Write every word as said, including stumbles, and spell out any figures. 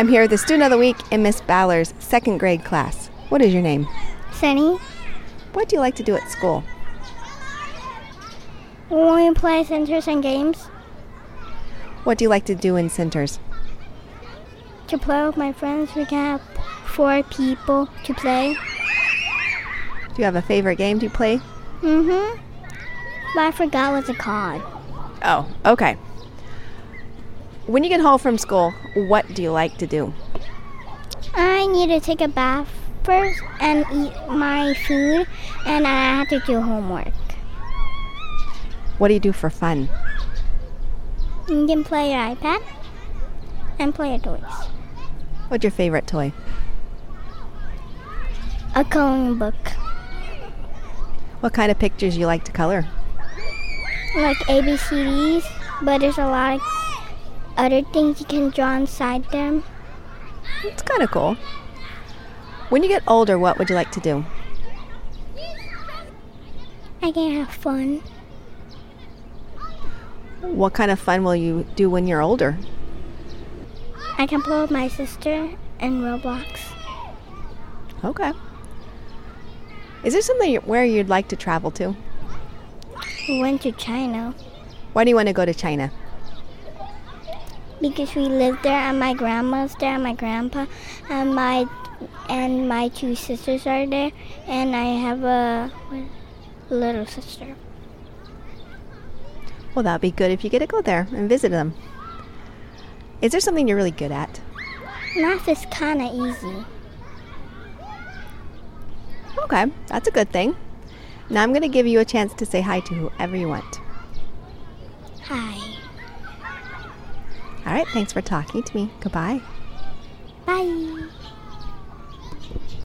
I'm here with the student of the week in Miss Baller's second grade class. What is your name? Sunny. What do you like to do at school? When we play centers and games. What do you like to do in centers? To play with my friends. We can have four people to play. Do you have a favorite game to play? Mm-hmm. But I forgot what it's called. Oh, okay. When you get home from school, what do you like to do? I need to take a bath first and eat my food, and I have to do homework. What do you do for fun? You can play your iPad and play your toys. What's your favorite toy? A coloring book. What kind of pictures you like to color? Like A B C Ds, but there's a lot of other things you can draw inside them. It's kind of cool. When you get older, what would you like to do? I can have fun. What kind of fun will you do when you're older? I can play with my sister in Roblox. Okay. Is there something where you'd like to travel to? We went to China Why do you want to go to China? because we lived there, and my grandma's there, and my grandpa, and my and my two sisters are there, and I have a little sister. Well, that would be good if you get to go there and visit them. Is there something you're really good at? Math is kind of easy. Okay, that's a good thing. Now I'm going to give you a chance to say hi to whoever you want. Hi. All right, thanks for talking to me. Goodbye. Bye.